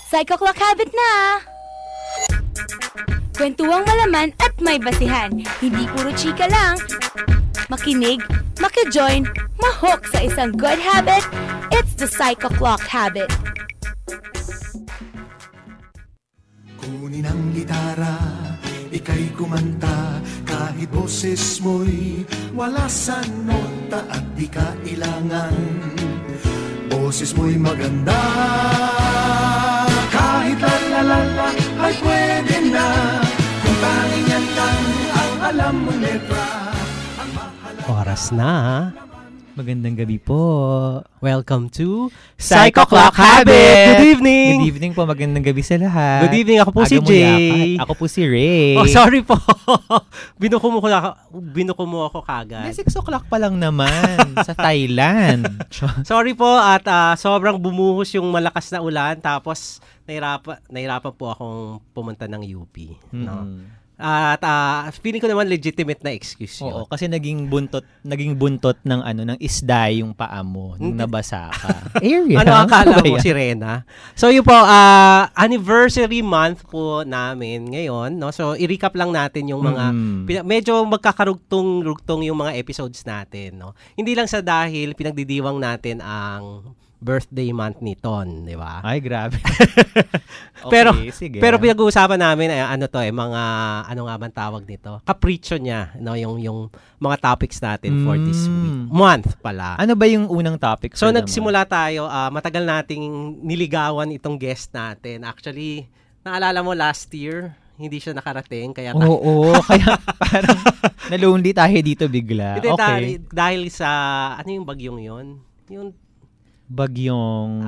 Psycho Clock Habit na! Kwentuang malaman at may basihan. Hindi puro chika lang. Makinig, makijoin, mahook sa isang good habit. It's the Psycho Clock Habit. Kunin ang gitara, ika'y kumanta, kahit boses mo'y wala sa nota at di ka ilangan. Boses mo'y maganda, kahit la-la-la-la ay pwede na. Kung tanging yan lang ang alam mo letra. Oras na. Magandang gabi po. Welcome to Psycho Clock Habit! Good evening! Good evening po. Magandang gabi sa lahat. Good evening. Ako po si Jay. Ako po si Ray. Oh, sorry po. Binuko mo ako kagad. 6 o'clock pa lang naman sa Thailand. Sorry po at sobrang bumuhos yung malakas na ulan tapos nahirapan po akong pumunta ng UP. No? At feeling ko naman legitimate na excuse yun. Oo, kasi naging buntot ng isda yung paa mo nung nabasa ka. Area. Ano akala mo, Sirena? So yun po, anniversary month po namin ngayon, no? So i-recap lang natin yung mga medyo magkakarugtong yung mga episodes natin, no? Hindi lang sa dahil pinagdidiwang natin ang birthday month ni Ton, di ba? Ay, grabe. Okay, sige. Pero pinag-uusapan namin ay mga ano nga bang tawag nito? Capriccio niya, no, yung mga topics natin for this week. Month pala. Ano ba yung unang topic? So nagsimula tayo, matagal nating niligawan itong guest natin. Actually, naalala mo last year, hindi siya nakarating kaya kaya parang na-lonely tayo dito bigla. Hindi, okay. Dahil sa ano yung bagyong 'yon? Yung bagyong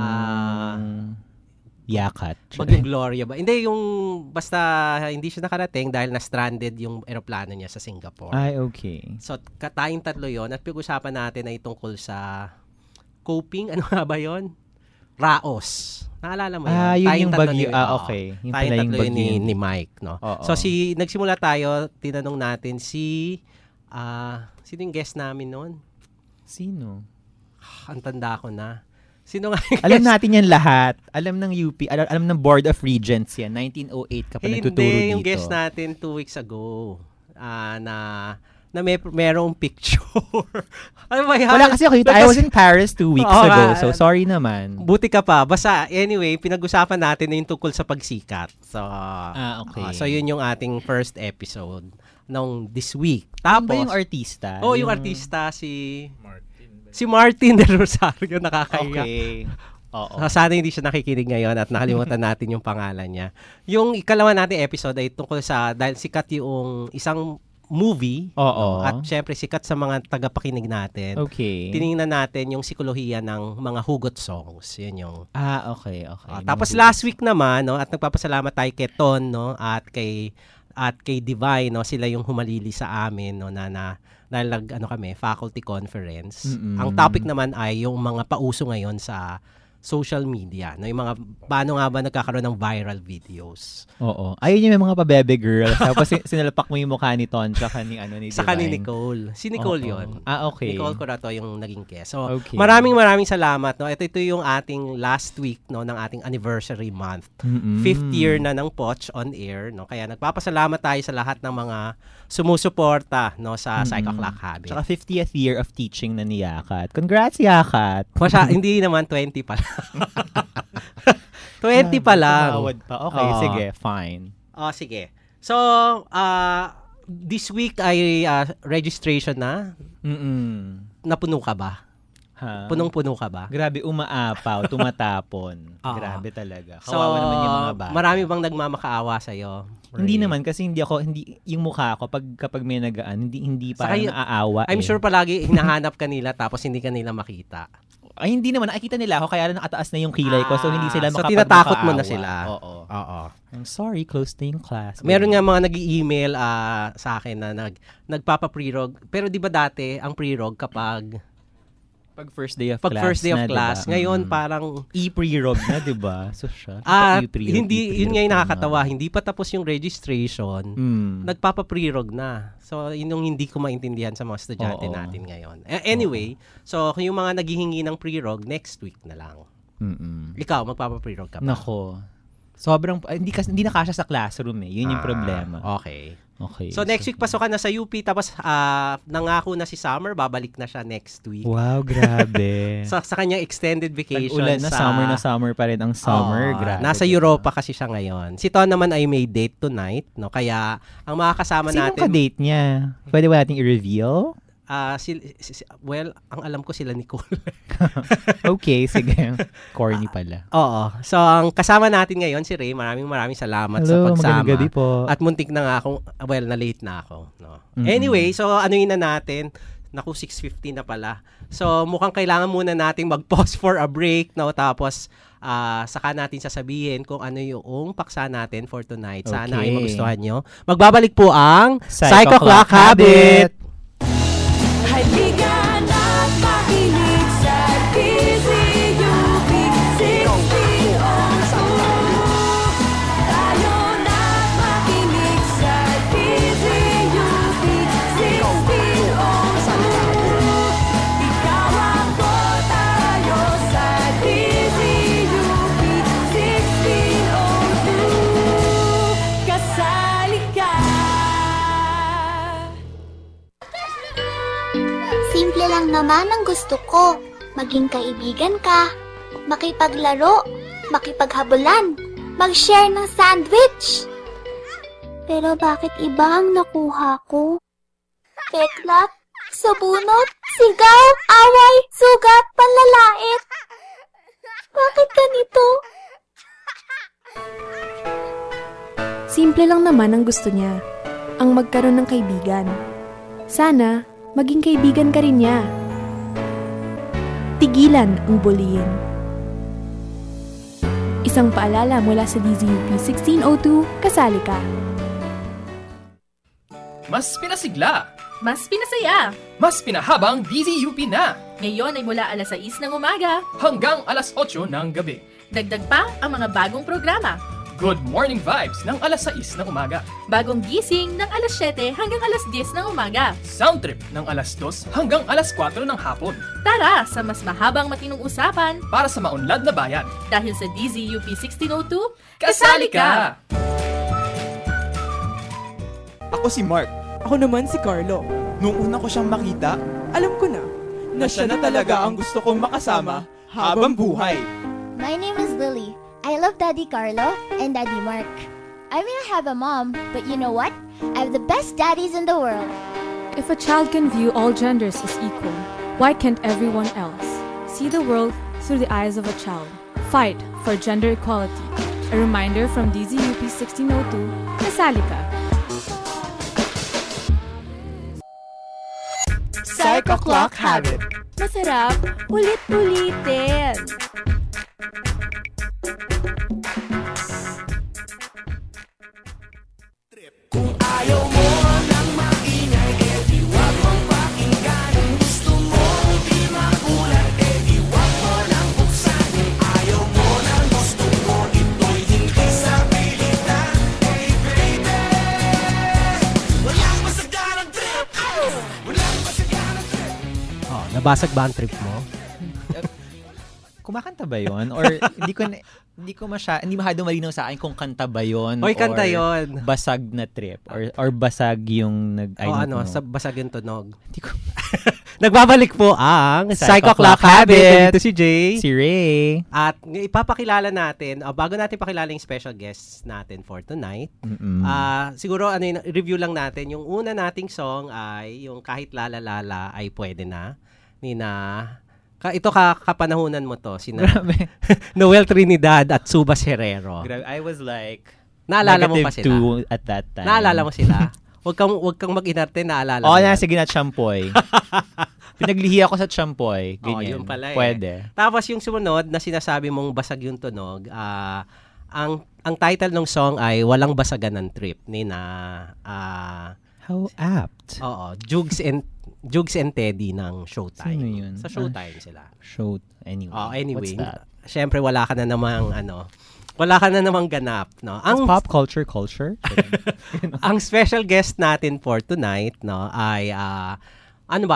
Yakat. Bagyong Gloria ba? Hindi, yung basta hindi siya nakarating dahil na-stranded yung eroplano niya sa Singapore. Ay, okay. So, tayong tatlo yon at pag-usapan natin ay tungkol sa coping. Ano nga ba yon? Raos. Naalala mo yun? Yun yung bagyo. Okay. Yung tayong pala yung tatlo bagyo. ni Mike, no? Oo. So, nagsimula tayo, tinanong natin sino yung guest namin noon? Sino? Ang tanda ko na. Sino nga yung alam guest? natin yan lahat. Alam ng UP, alam ng Board of Regents yan. 1908 ka pa nagtuturo dito. Hindi, yung guest natin 2 weeks ago na merong picture. Ano ba yan? Wala kasi ako. I was in Paris 2 weeks ago. So, sorry naman. Buti ka pa. Basta, anyway, pinag-usapan natin na yung tungkol sa pagsikat. So, okay. So, yun yung ating first episode nung this week. Tapos, ba yung artista? yung artista si Martin Del Rosario, nakakaiyak. Okay. Oo. Sana hindi siya nakikinig ngayon at nakalimutan natin yung pangalan niya. Yung ikalawa nating episode ay tungkol dahil sikat yung isang movie. Oo. At syempre sikat sa mga tagapakinig natin. Okay. Tiningnan natin yung sikolohiya ng mga hugot songs. Yun yung... Okay. Tapos last week naman, no, at nagpapasalamat tayo kay Ton, no, at kay Divine, no, sila yung humalili sa amin, no, dahil kami, faculty conference. Ang topic naman ay yung mga pauso ngayon sa social media, no, yung mga paano nga ba nagkakaroon ng viral videos. Oo. Ayun yung may mga pabebe girl. Tapos sinalapak mo yung mukha ni Ton tsaka ni Divine. Saka ni Nicole. Si Nicole yun. Okay. Nicole Curato yung naging guest. So, okay. maraming salamat, no. Ito yung ating last week, no, ng ating anniversary month. 5th year na ng Poch on air, no. Kaya nagpapasalamat tayo sa lahat ng mga sumusuporta, no, sa Psycho Clock Habit. Tsaka 50th year of teaching na ni Yakat. Congrats, Yakat! Hindi naman 20 pa lang. 20 pa lang. Okay, sige, fine. Sige. So, this week ay registration na. Napuno ka ba? Punong-puno ka ba? Grabe, umaapaw, tumatapon. Grabe talaga. So, kawawa naman yung mga bata. Marami bang nagmamakaawa sa'yo? Hindi naman, kasi hindi yung mukha ko, kapag may nagaan, hindi parang naaawa. I'm sure palagi hinahanap ka nila tapos hindi ka nila makita. Ay, hindi naman. Nakikita nila ako, kaya nakataas na yung kilay ko, so hindi sila so makapagmakaawa. So, tinatakot mo na sila? Oo. I'm sorry, close na yung class. Meron nga mga nag-i-email sa akin na nagpapa-prerog. Pero di ba dati, ang prerog kapag Pag first day of class, diba? Ngayon parang e-prerog na, 'di ba? So siya. Hindi yun nga yung nakakatawa, hindi pa tapos yung registration, nagpapa-prerog na. So yun yung hindi ko maintindihan sa mga estudyante natin ngayon. Anyway, so yung mga naghihingi ng prerog next week na lang. Ikaw magpapa-prerog ka pa? Nako. Sobrang, hindi na kasya sa classroom eh. Yun yung problema. Okay. Okay. So next week pasok ka na sa UP, tapos nangako na si Summer, babalik na siya next week. Wow, grabe. sa kanyang extended vacation. Ulan na, summer pa rin ang summer. Grabe. Nasa Europa kasi siya ngayon. Si Ton naman ay may date tonight, no? Kaya ang mga kasama natin... Sinong ka-date niya? Pwede ba natin i-reveal? Well, ang alam ko sila Nicole. Okay, sige. Corny pala. Oo. So, ang kasama natin ngayon si Ray. Maraming salamat sa pagsama. Magandang gabi po. At muntik na nga akong, na-late na ako. No? Anyway, so anuin na natin. Naku, 6:50 na pala. So, mukhang kailangan muna nating mag-pause for a break. No? Tapos, saka natin sasabihin kung ano yung paksa natin for tonight. Sana ay magustuhan nyo. Magbabalik po ang Psycho Clock Habit! Halika na't makinig sa DZUP 1602. Tayo na't makinig sa DZUP 1602. Ikaw ako, tayo sa DZUP 1602. Kasali ka. Simple lang naman ang gusto ko. Maging kaibigan ka, makipaglaro, makipaghabulan, mag-share ng sandwich. Pero bakit iba ang nakuha ko? Peklap, sabunot, sigaw, away, sugat, panlalait. Bakit ganito? Simple lang naman ang gusto niya, ang magkaroon ng kaibigan. Sana, maging kaibigan ka rin niya. Tigilan ang bullying. Isang paalala mula sa DZUP 1602, kasali ka. Mas pinasigla, Mas pinasaya. mas pinahabang DZUP na, Ngayon ay mula alas 6 ng umaga. hanggang alas 8 ng gabi. Dagdag pa ang mga bagong programa. Good morning vibes ng alas 6 ng umaga. Bagong gising ng alas 7 hanggang alas 10 ng umaga. Sound trip ng alas 2 hanggang alas 4 ng hapon. Tara sa mas mahabang matinong usapan Para sa maunlad na bayan. dahil sa DZUP 1602, Kasali ka! Ako si Mark. Ako naman si Carlo. Nung una ko siyang makita, Alam ko na. na siya na talaga ang gusto kong makasama habang buhay. My name is Lily. I love Daddy Carlo and Daddy Mark. I may not have a mom, but you know what? I have the best daddies in the world. If a child can view all genders as equal, why can't everyone else see the world through the eyes of a child? Fight for gender equality. A reminder from DZUP 1602, kasali ka. Psycho Clock Habit. Masarap, ulit-ulitin. Nabasag ba ang trip mo? Kumakanta ba yun? Or hindi masyadong malinaw sa akin kung kanta ba yun? Oy, kanta or yun. basag na trip? Or basag yung Sa basag yung tunog. Nagbabalik po ang Psycho Clock Habit. Ito si Jay. Si Ray. At ipapakilala natin, bago natin pakilala yung special guests natin for tonight, siguro review lang natin. Yung una nating song ay yung Kahit Lala Lala ay pwede na. Ito kapanahunan mo to, sina Noel Trinidad at Subas Herrero. Grabe, I was like, naalala mo pa sila? -2 at that time. Naalala mo sila? Huwag kang mag-inarte, naalala mo. Sige na, champoy. Pinaglihi ako sa champoy. Ganyan. Yun pala Pwede. Tapos yung sumunod na sinasabi mong basag yung tunog, ang title ng song ay Walang Basagan ng Trip ni How apt. Oo, Jugs and Teddy ng Showtime. Sino yun? Sa Showtime sila. Anyway. What's that? Syempre wala ka na namang ganap, no. Ang pop culture. Ang special guest natin for tonight, no, ay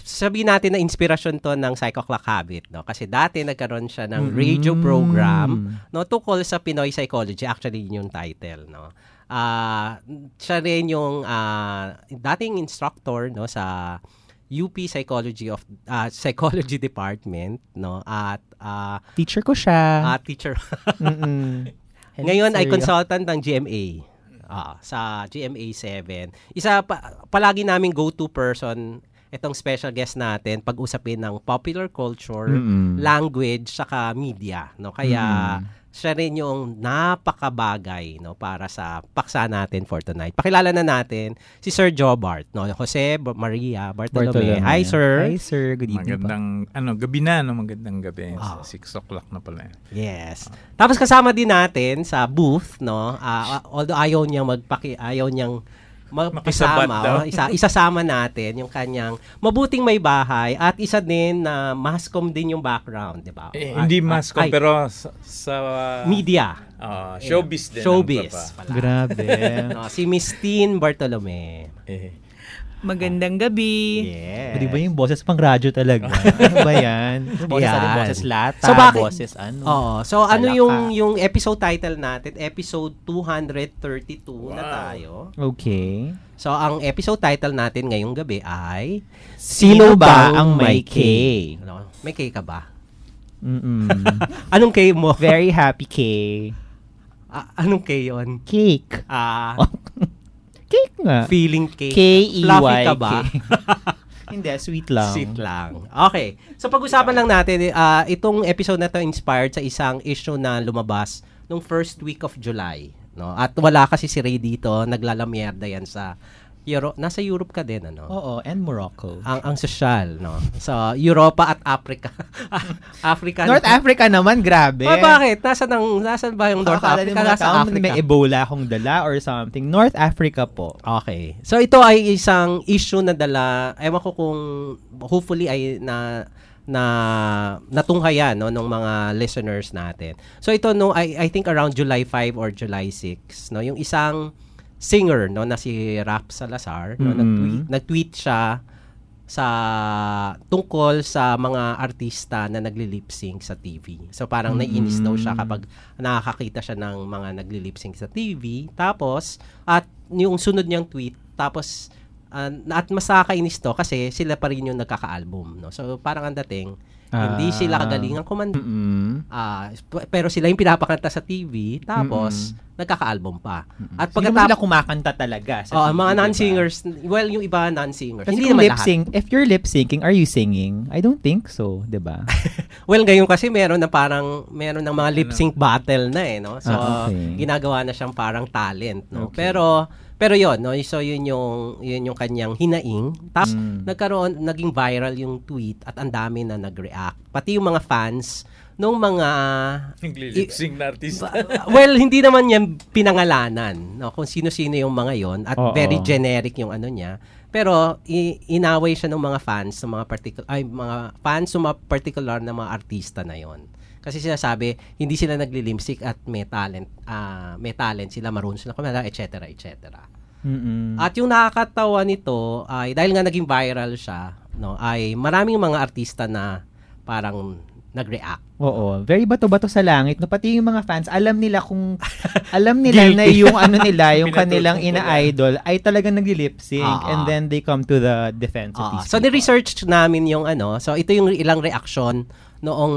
sabihin natin na inspirasyon to ng Psycho Clock Habit, no? Kasi dati nagkaroon siya ng radio program, no, tungkol sa Pinoy psychology. Actually, yun yung title, no. Siya rin yung dating instructor, no, sa UP Psychology Department, no, at teacher ko siya. Teacher. Ngayon ay consultant ng GMA. Sa GMA 7. Palagi naming go-to person itong special guest natin pag-usapin ng popular culture, language, saka media, no? Kaya siya rin yung napakabagay, no, para sa paksa natin for tonight. Pakilala na natin si Sir Jobart, no, Jose Maria Bartolome. Hi, sir. Hi, sir. Good evening. Magandang gabi na, no? Magandang gabi. 6 o'clock na pala. Yes. Tapos kasama din natin sa booth, no, although ayaw niyang makisama, isasama natin yung kanyang mabuting may bahay at isa din na mascom din yung background, di ba? Hindi mascom, pero sa media. Showbiz din. Showbiz. Grabe. No, si Miss Teen Bartolome. Magandang gabi. Yeah. Di ba yung boses pang radyo talaga? Ano ba yan? Boses lata, boses ano. So ano yung episode title natin? Episode 232 na tayo. Okay. So ang episode title natin ngayong gabi ay Sino ba ang may K? May K ka ba? Anong K mo? Very happy K. Anong K yun? Cake. Cake nga. Feeling cake. K-E-Y. Fluffy ka ba? Hindi, sweet lang. Sweet lang. Okay. So pag-usapan lang natin, itong episode na to inspired sa isang issue na lumabas nung first week of July. No? At wala kasi si Ray dito, naglalamierda yan sa nasa Europe ka din, ano? Oo, and Morocco. Ang sosyal, no? So, Europa at Africa. Africa. North Africa naman, grabe. Bakit? Nasaan ba yung North Africa? Nasa Africa. May Ebola akong dala or something. North Africa po. Okay. So, ito ay isang issue na dala, ewan ko kung hopefully ay natunghayan, no, ng mga listeners natin. So, ito, no, I think around July 5 or July 6, no, yung isang singer, no, na si Rap Salazar, no, nag-tweet siya sa tungkol sa mga artista na nagli-lip-sync sa TV. So parang naiinis daw siya kapag nakakakita siya ng mga nagli-lip-sync sa TV. Tapos at yung sunod niyang tweet, tapos at mas nakakainis to kasi sila pa rin yung nagkaka-album, no. So parang ang dating hindi sila kagalingan kumanta. Pero sila yung pinapakanta sa TV, tapos nagkaka-album pa. At pagkatapos sila kumakanta talaga sa TV, mga non-singers, well, yung iba non-singers. Kasi hindi naman lip-sync, if you're lip-syncing, are you singing? I don't think so, 'di ba? Well, ngayon kasi meron ng mga lip-sync battle na no. So ginagawa na siyang parang talent, no. Okay. Pero yun, no? So yun yung kanyang hinaing. Tapos naging viral yung tweet at ang dami na nag-react. Pati yung mga fans nung mga nagli-lip-sync na artista. Well, hindi naman yan pinangalanan, no? Kung sino-sino yung mga yon at very generic yung ano niya. Pero inaway siya ng mga fans ng mga particular na mga artista na yon. Kasi sinasabi, hindi sila nagli-lip-sync at may talent sila, marunong sila kumanta, etc. At yung nakakatawa nito ay dahil nga naging viral siya, no, ay maraming mga artista na parang nag-react. Oo, very bato-bato sa langit. No, pati yung mga fans, alam nila na yung yung kanilang ina-idol ay talagang nagli-lip-sync and then they come to the defense of these So, ni-research namin yung so ito yung ilang reaction noong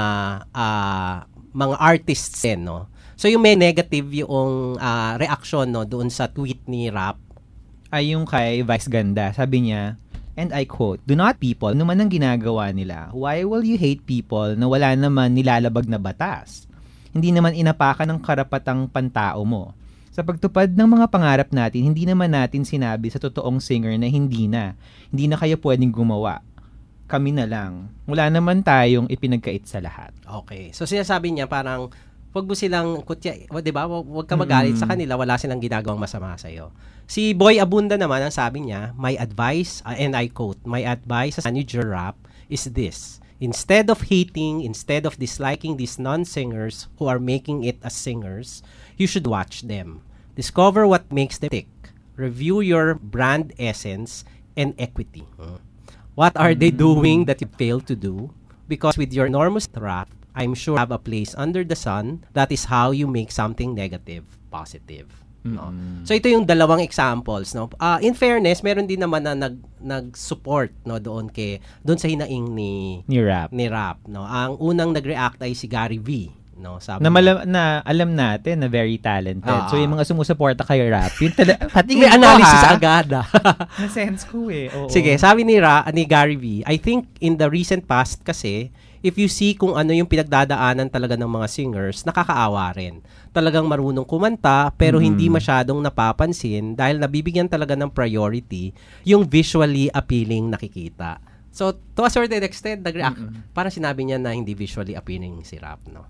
mga artists din, no. So yung may negative yung reaction, no, doon sa tweet ni Rap ay yung kay Vice Ganda. Sabi niya, and I quote, "Do not people, ano man ang ginagawa nila, why will you hate people na wala naman nilalabag na batas? Hindi naman inapakan ng karapatang pantao mo. Sa pagtupad ng mga pangarap natin, hindi naman natin sinabi sa totoong singer na hindi na kayo pwedeng gumawa. Kami na lang. Wala naman tayong ipinagkait sa lahat." Okay. So sinasabi niya parang wag mo silang di ba? Wag ka magalit sa kanila, wala silang ginagawang masama sa iyo. Si Boy Abunda naman ang sabi niya, "My advice," and I quote, "My advice as manager Rap is this. Instead of hating, instead of disliking these non-singers who are making it as singers, you should watch them. Discover what makes them tick. Review your brand essence and equity." What are they doing that you fail to do? Because with your enormous trap, I'm sure you have a place under the sun. That is how you make something negative positive. No? So ito yung dalawang examples, no. In fairness, meron din naman na nag-support, no, doon sa hinaing ni Rap, no. Ang unang nag-react ay si Gary V, no, sabi na alam natin na very talented. So yung mga sumusuporta kay Rap, yun may analysis agad. Na-sense ko Oo. Sige, sabi ni Gary V, I think in the recent past kasi, if you see kung ano yung pinagdadaanan talaga ng mga singers, nakakaawa rin. Talagang marunong kumanta, pero hindi masyadong napapansin dahil nabibigyan talaga ng priority yung visually appealing nakikita. So, to a certain extent, nag-react. Parang sinabi niya na hindi visually appealing si Rap, no?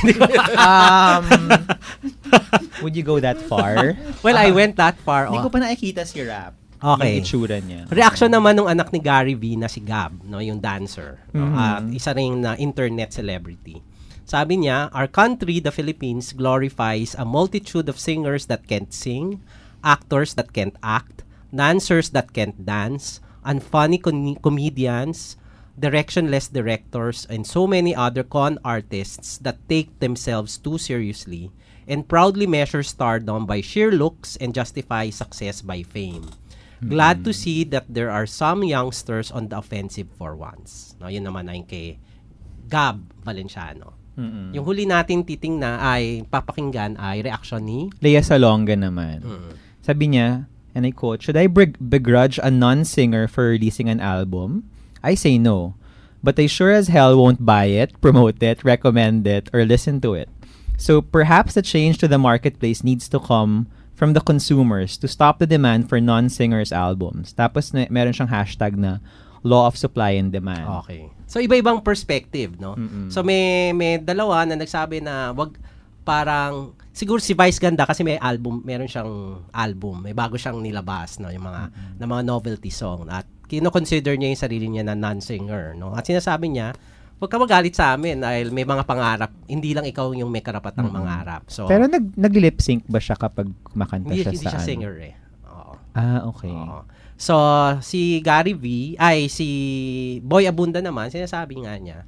Would you go that far? Well, I went that far. Hindi ko pa nakikita si Rap. Okay. Yung itsura niya. Reaction naman ng anak ni Gary V na si Gab, no, yung dancer, no, at isa ring na internet celebrity. Sabi niya, our country, the Philippines, glorifies a multitude of singers that can't sing, actors that can't act, dancers that can't dance, unfunny comedians, directionless directors, and so many other con artists that take themselves too seriously and proudly measure stardom by sheer looks and justify success by fame. Glad to see that there are some youngsters on the offensive for once. No, yun naman ay kay Gab Valenciano. Yung huli natin titingnan ay papakinggan ay reaction ni Lea Salonga naman. Sabi niya, and I quote, "Should I begrudge a non-singer for releasing an album? I say no. But I sure as hell won't buy it, promote it, recommend it, or listen to it. So perhaps the change to the marketplace needs to come from the consumers to stop the demand for non-singers albums." Tapos meron siyang hashtag na law of supply and demand. Okay. So iba-ibang perspective, no? So may dalawa na nagsabi na wag, parang siguro si Vice Ganda kasi meron siyang album, may bago siyang nilabas, no, yung mga novelty song at kino-consider niya yung sarili niya na non-singer, no? At sinasabi niya, huwag ka magalit sa amin dahil may mga pangarap. Hindi lang ikaw yung may karapatang mangarap. So, pero nag-lip sync ba siya kapag kumakanta siya hindi sa siya singer eh. Oo. Okay. Oo. So, si Gary V, si Boy Abunda naman, sinasabi nga niya,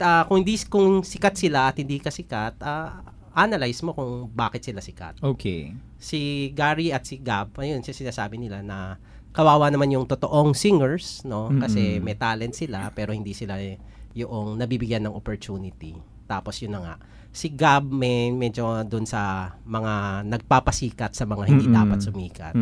kung sikat sila at hindi ka sikat, analyze mo kung bakit sila sikat. Okay. Si Gary at si Gab, ayun, sinasabi nila na kawawa naman yung totoong singers, no? Kasi may talent sila, pero hindi sila yung nabibigyan ng opportunity. Tapos yun na nga, si Gab medyo dun sa mga nagpapasikat sa mga hindi dapat sumikat.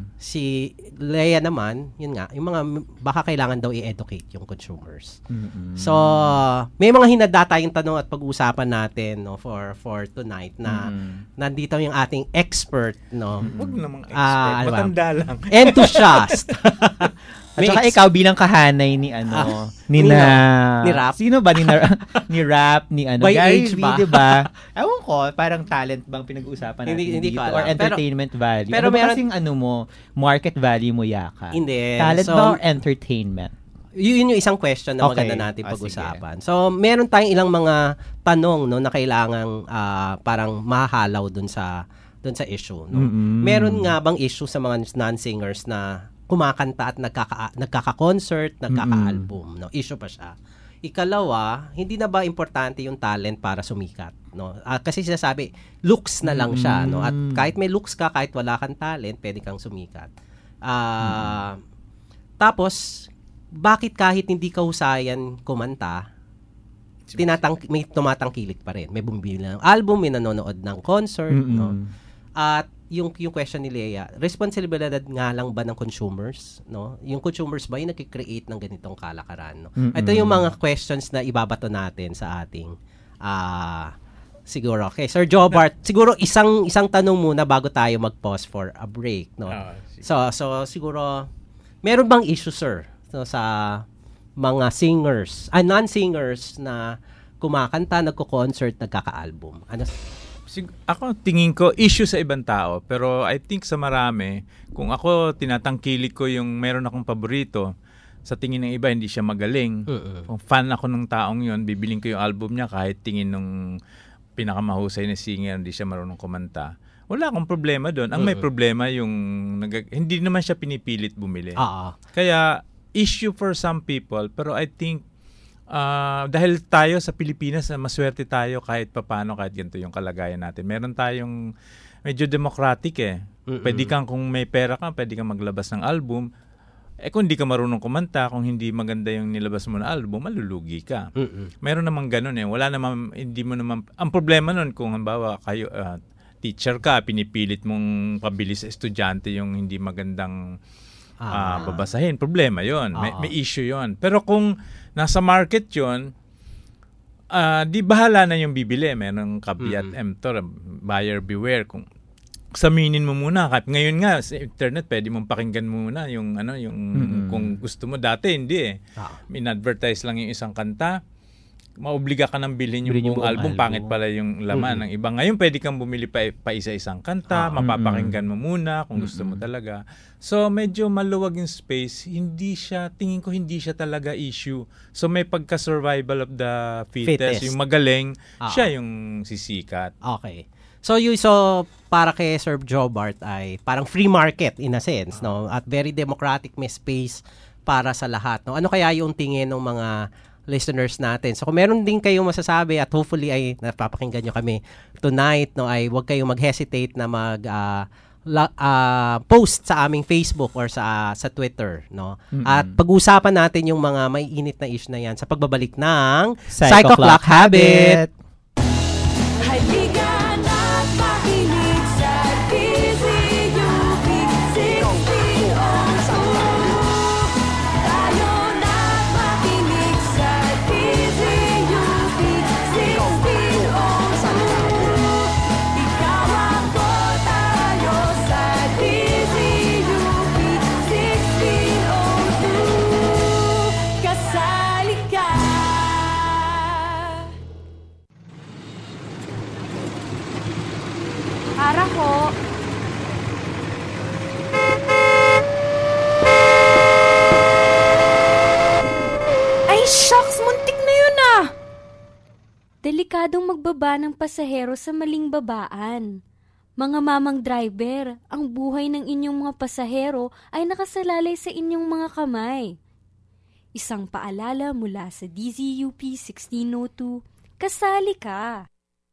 Si Lea naman, yun nga, yung mga baka kailangan daw i-educate yung consumers. So, may mga hinadata yung tanong at pag-uusapan natin, no, for tonight na nandito yung ating expert, no. Huwag namang expert, matanda lang. Enthusiast. At saka ikaw bilang kahanay ni ni Rap. Sino ba ni Rap, ni By Gary age V, ba? Ewan ko, parang talent bang pinag-uusapan natin hindi dito? ko alam. Or entertainment value? Pero ano kasing market value mo yaka? Hindi. Talent ba or entertainment? Yun yung isang question na maganda natin pag-usapan. So, meron tayong ilang mga tanong, no, na kailangang parang mahalaw dun sa issue, no. Meron nga bang issue sa mga non-singers na kumakanta at nagkaka-concert, nagkaka-album, no? Issue pa siya. Ikalawa, hindi na ba importante yung talent para sumikat, no? Kasi sinasabi, looks na lang siya, no? At kahit may looks ka, kahit wala kang talent, pwede kang sumikat. Tapos, bakit kahit hindi ka husayan kumanta, may tumatangkilik pa rin. May bumibili ng album, may nanonood ng concert, no? At yung question ni Lea, responsibilidad nga lang ba ng consumers, no? Yung consumers ba yung nagki-create ng ganitong kalakaran, no? Ito yung mga questions na ibabato natin sa ating siguro. Okay, Sir Jobart, siguro isang tanong muna bago tayo mag-pause for a break, no? So siguro meron bang issue, sir, so, sa mga singers, non-singers na kumakanta, nagko-concert, nagkaka-album? Ano? Ako tingin ko issue sa ibang tao, pero I think sa marami, kung ako tinatangkilik ko yung meron akong paborito, sa tingin ng iba hindi siya magaling. Kung fan ako ng taong yon, bibiling ko yung album niya kahit tingin ng pinakamahusay na singer hindi siya marunong kumanta. Wala akong problema doon. Ang may problema yung hindi naman siya pinipilit bumili. Kaya issue for some people, pero I think dahil tayo sa Pilipinas, maswerte tayo kahit papano, kahit ganito yung kalagayan natin. Meron tayong medyo democratic Pwede kang, kung may pera ka, pwede kang maglabas ng album. Kung hindi ka marunong kumanta, kung hindi maganda yung nilabas mo na album, malulugi ka. Meron namang ganun Wala naman, hindi mo naman, ang problema nun kung halimbawa kayo, teacher ka, pinipilit mong pabili sa estudyante yung hindi magandang babasahin. Problema yon, may issue yon. Pero kung nasa market yon, di bahala na yung bibili. Merong caveat emptor, buyer beware. Kung examinin mo muna. Ngayon nga sa internet pwede mong pakinggan muna yung kung gusto mo. Dati hindi in-advertise lang yung isang kanta, maobliga ka nang bilhin yung buong album, pangit pala yung laman ng iba. Ngayon pwede kang bumili pa isa-isang kanta, mapapakinggan mo muna kung gusto mo talaga. So medyo maluwag yung space. Tingin ko hindi siya talaga issue. So may pagka-survival of the fittest. Yung magaling, siya yung sisikat. Okay. So para kay Sir Jobart ay parang free market in a sense, no? At very democratic, may space para sa lahat, no? Ano kaya yung tingin ng mga listeners natin? So kung meron din kayong masasabi at hopefully ay napapakinggan nyo kami tonight, no, ay huwag kayong mag-hesitate na post sa aming Facebook or sa Twitter, no? At pag-usapan natin yung mga may init na issue na yan sa pagbabalik ng Psycho Clock Habit. Halika na't makinig sa DZUP 1602. Tayo na't makinig sa DZUP 1602. Ikaw ako, tayo sa DZUP 1602. Kasali ka. Para ko. Ay, shucks! Muntik na yun Delikadong magbaba ng pasahero sa maling babaan. Mga mamang driver, ang buhay ng inyong mga pasahero ay nakasalalay sa inyong mga kamay. Isang paalala mula sa DZUP 1602, kasali ka.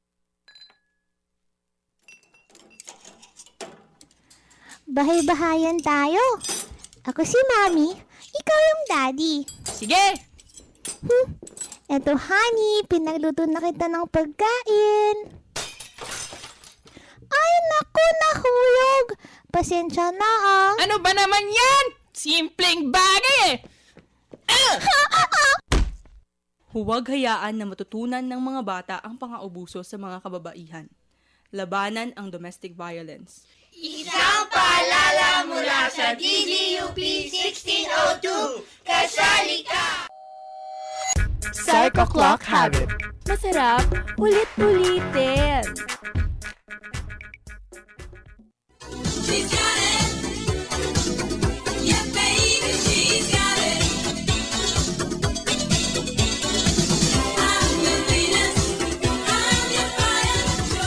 Bahay-bahayan tayo. Ako si Mami, ikaw yung Daddy. Sige! Eto, honey, pinagluto na kita ng pagkain. Ay, naku, nahulog. Pasensya na Ano ba naman yan? Simpleng bagay Huwag hayaan na matutunan ng mga bata ang pang-aabuso sa mga kababaihan. Labanan ang domestic violence. Isang paalala mula sa DZUP 1602. Kasali ka! Psycho Clock Habit. Masarap, ulit-ulitin. She's got it. Yeah, baby, she's got it. I'm your Venus. I'm your fire.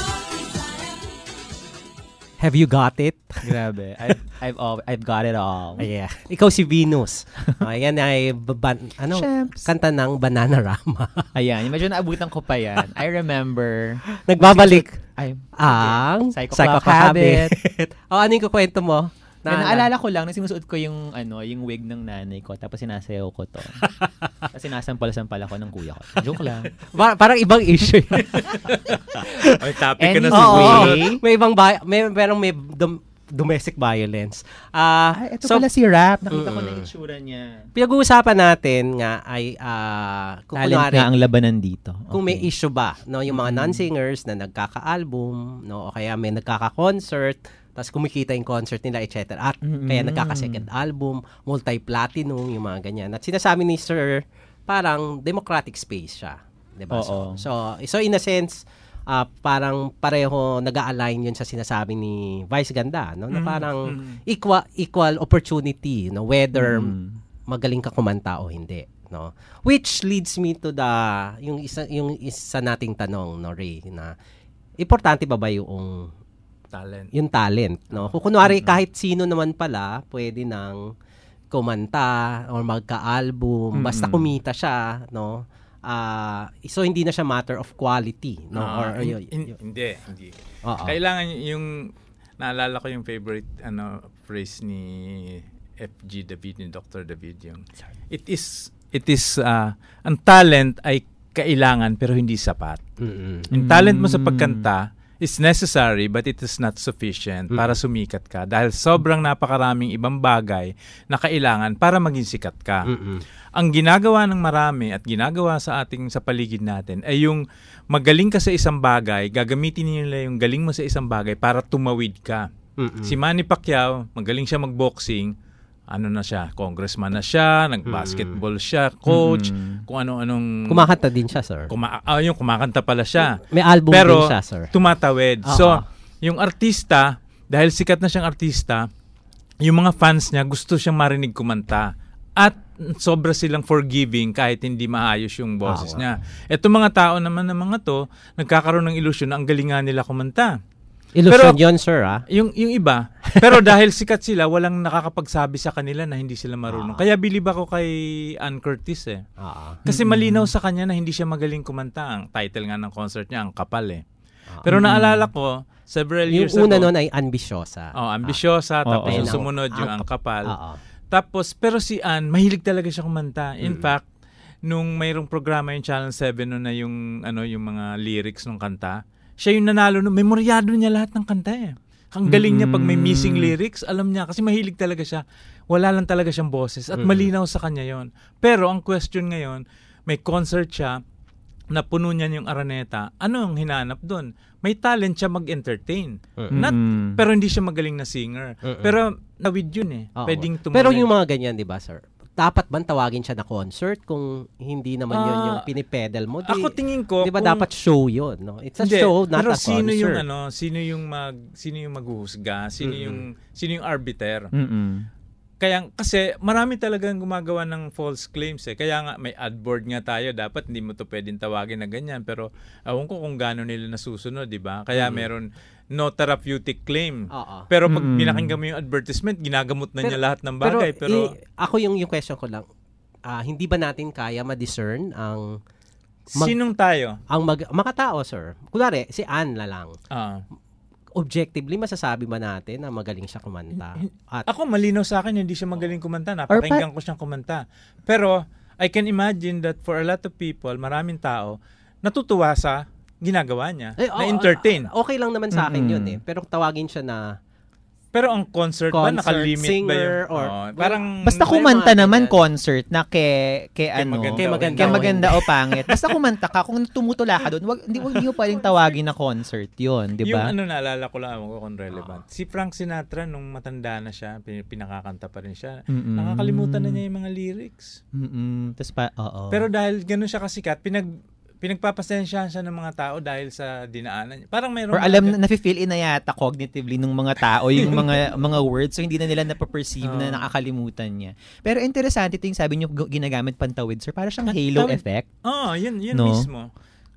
Have you got it? Grabe. I've got it all. Yeah. Ikaw si Venus. Ayan ay kanta ng Bananarama. Ayan, medyo naabutan ko pa yan. I remember. Nagbabalik ang Psycho Clock Habit. Ano yung kukwento mo? Naalala ko lang na sinusuot ko yung wig ng nanay ko tapos sinasayaw ko to. Tapos sinasampal-sampal ako ng kuya ko. Joke lang. Parang ibang issue. May topic ka na sa may ibang may domestic violence. Ito pala si Rap. Nakita ko na yung itsura niya. Pinag-uusapan natin nga ay talent nga ang labanan dito. Kung may issue ba, no, yung mga non-singers na nagkaka-album, no, o kaya may nagkaka-concert, tapos kumikita yung concert nila, etc. At kaya nagkaka-second album, multi-platinum, yung mga ganyan. At sinasabi ni Sir, parang democratic space siya. Diba? So in a sense, parang pareho nag-a-align yun sa sinasabi ni Vice Ganda, no? Na parang equal opportunity, no? Whether magaling ka kumanta o hindi, no? Which leads me to yung isa nating tanong, no, Ray, na importante ba yung talent, no? Kung kunwari kahit sino naman pala pwede nang kumanta or magka-album, basta kumita siya, no? So hindi na siya matter of quality, no? Hindi. Kailangan yung naalala ko yung favorite phrase ni FG David, ni Dr. David, yung it is ang talent ay kailangan pero hindi sapat. Yung talent mo sa pagkanta is necessary but it is not sufficient para sumikat ka dahil sobrang napakaraming ibang bagay na kailangan para maging sikat ka. Ang ginagawa ng marami at ginagawa sa paligid natin ay yung magaling ka sa isang bagay, gagamitin nila yung galing mo sa isang bagay para tumawid ka. Si Manny Pacquiao, magaling siya magboxing, na siya, congressman na siya, nag-basketball siya, coach, kung ano-anong... Kumakanta din siya, sir. Yung kumakanta pala siya. May album din siya, sir. Pero tumatawid. So, yung artista, dahil sikat na siyang artista, yung mga fans niya gusto siyang marinig kumanta. At sobra silang forgiving kahit hindi maayos yung boses niya. Etong mga tao naman na mga to, nagkakaroon ng ilusyon na ang galingan nila kumanta. Ilusyon yun, sir, Yung iba. Pero dahil sikat sila, walang nakakapagsabi sa kanila na hindi sila marunong. Kaya bilib ako kay Ann Curtis Kasi malinaw sa kanya na hindi siya magaling kumanta. Ang title nga ng concert niya, Ang Kapal Pero naalala ko, several years ago. Yung una nun ay Ambisyosa. Ambisyosa. Tapos yung sumunod yung Ang Kapal. Tapos, pero si Ann, mahilig talaga siya kumanta. In fact, nung mayroong programa yung Channel 7 na yung mga lyrics ng kanta, siya yung nanalo, memoryado niya lahat ng kanta Ang galing niya pag may missing lyrics, alam niya kasi mahilig talaga siya. Wala lang talaga siyang boses at malinaw sa kanya yon. Pero ang question ngayon, may concert siya na puno niya yung Araneta. Ano ang hinanap doon? May talent siya mag-entertain. Pero hindi siya magaling na singer. Pero nawid yun Pwedeng tumawid. Pero yung mga ganyan, di ba, sir? Dapat ba tawagin siya na concert kung hindi naman yun yung pinipedal mo? Ako tingin ko, di ba dapat show yun, no? It's a show, not a concert. Pero sino yung maghuhusga? Sino yung arbiter? Kasi marami talagang gumagawa ng false claims Kaya nga may ad board nga tayo, dapat hindi mo to pwedeng tawagin na ganyan. Pero awan ko kung gaano nila nasusunod, di ba? Kaya meron no therapeutic claim. Pero pag pinakinggan mo yung advertisement, ginagamot na niya lahat ng bagay. Pero ako yung question ko lang, hindi ba natin kaya ma-discern ang... Sinong tayo? Ang mga tao, sir. Kunwari, si Ann na lang. Objectively, masasabi ba natin na magaling siya kumanta? Ako, malinaw sa akin, hindi siya magaling kumanta. Napakinggan ko siyang kumanta. Pero, I can imagine that for a lot of people, maraming tao, natutuwa sa ginagawa niya, na-entertain. Okay lang naman sa akin yun Pero tawagin siya na... Pero ang concert ba, nakalimit singer, ba yun? Parang... Basta kumanta naman concert na kay maganda o pangit. Basta kumanta ka, kung tumutula ka doon, hindi mo pwedeng tawagin na concert yun, di ba? Yung naalala ko lang kung relevant. Si Frank Sinatra, nung matanda na siya, pinakakanta pa rin siya, nakakalimutan na niya yung mga lyrics. Pero dahil ganun siya kasikat, pinagpapasensyahan siya ng mga tao dahil sa dinaanan niya. Parang mayroon... Or alam na nafe-feel in na yata cognitively ng mga tao yung mga words, so hindi na nila napaperceive na nakakalimutan niya. Pero interesante ito yung sabi niyo ginagamit pantawid, sir. Para siyang halo effect. Yun mismo.